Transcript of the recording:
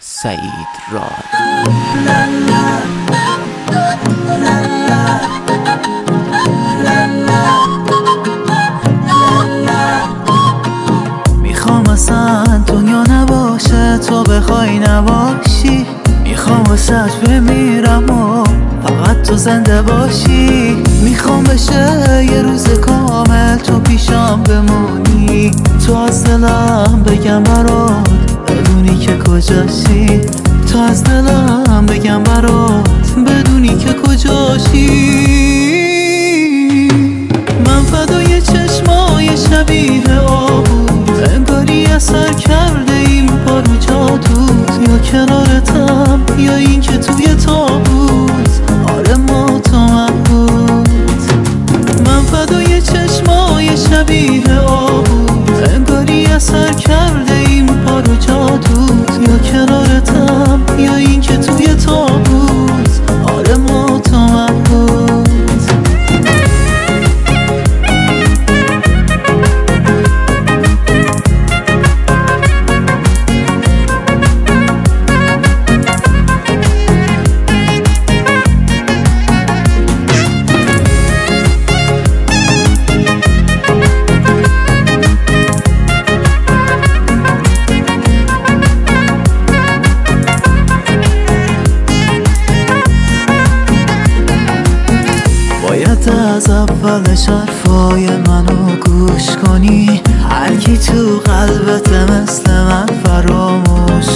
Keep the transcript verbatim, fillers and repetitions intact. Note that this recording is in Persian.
سعید راد. میخوام اصلا دنیا نباشه تو بخوای نباشی، میخوام واسه بمیرم و فقط تو زنده باشی. میخوام بشه یه روز کامل تو پیشم بمونی، تو از دلم بگم برات بدونی که کجاشی، تو از دلم بگم برات بدونی که کجاشی. من فدای چشمای شبیه آبود، انگاری اثر کرده این بارو جادوت، یا کنارتم یا این که توی تابوت، آره ما تو محبوب. من فدای چشمای شبیه آبود، انگاری اثر کرده این بارو جادوت، یا کنارتم یا این که توی تابوت، آره ما تو محبوب. باید از اولش حرفای منو گوش کنی، هر کی تو قلبت مثل من فراموش